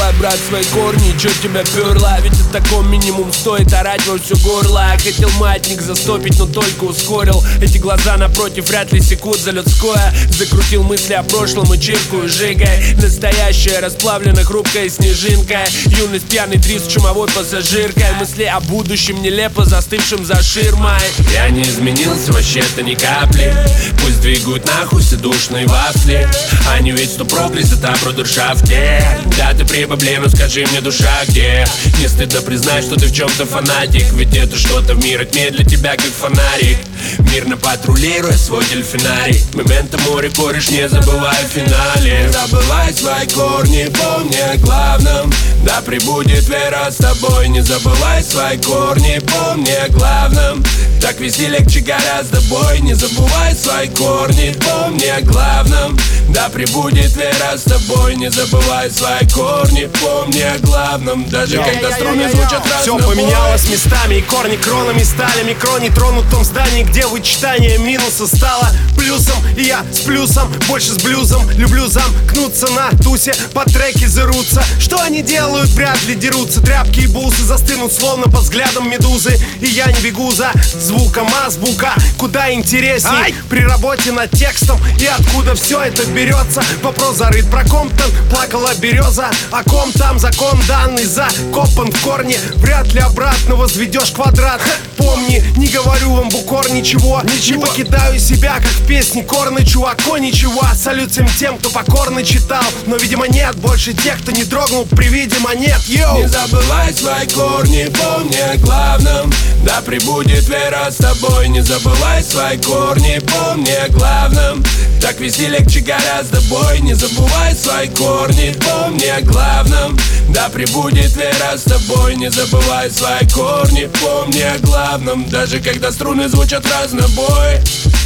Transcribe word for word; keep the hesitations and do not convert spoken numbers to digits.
забывай, брат, свои корни. Чё тебя перло? Ведь о таком минимум стоит орать во всё горло. Я хотел маятник застопить, но только ускорил. Эти глаза напротив вряд ли секут за людское. Закрутил мысли о прошлом и чиркую жигой. Настоящая расплавлена хрупкая снежинка. Юность пьяный дрис с чумовой пассажиркой. Мысли о будущем нелепо застывшим за ширмой. Я не изменился вообще-то ни капли. Пусть двигают нахуй все душные вафли. Они ведь сто про красота, про дуршафте. Да ты прибабли, ну скажи мне, душа где? Не стыдно признать, что ты в чем-то фанатик. Ведь это что-то в мире тьме для тебя как фонарик. Мирно патрулируя свой дельфинарий. Моментом море кореш, не забывай в финале. Не забывай свои корни, помни о главном. Да пребудет вера с тобой. Не забывай свои корни, помни о главном. Так везде легче гораздо бой. Не забывай свои корни, помни о главном. Да пребудет вера с тобой. Не забывай свои корни, помни о главном. Даже когда струны звучат разнобой. Все поменялось местами, и корни кронами стали. Микро не тронут в том здании, где вычитание минуса стало плюсом. И я с плюсом, больше с блюзом. Люблю замкнуться на тусе, по треке зарутся. Что они делают, вряд ли дерутся. Тряпки и бусы застынут словно под взглядом медузы. И я не бегу за звуком азбука, куда интересней. Ай! При работе над текстом. И откуда все это берется? Вопрос зарыт про Комптон. Плакала береза, о ком там закон данный закопан в корне. Вряд ли обратно возведешь квадрат. Помни, не говорю вам в укор ничего, ничего. Не покидаю себя, как в песне Корны, чувако, ничего. Салют всем тем, кто покорно читал. Но, видимо, нет больше тех, кто не дрогнул при виде монет. Йоу! Не забывай свои корни, помни о главном. Да пребудет вера с тобой. Не забывай свои корни, помни о главном. Так везде легче гораздо бой. Не забывай свои корни, помни о главном. Да пребудет вера с тобой. Не забывай свои корни, помни о главном. Даже когда струны звучат разнобой.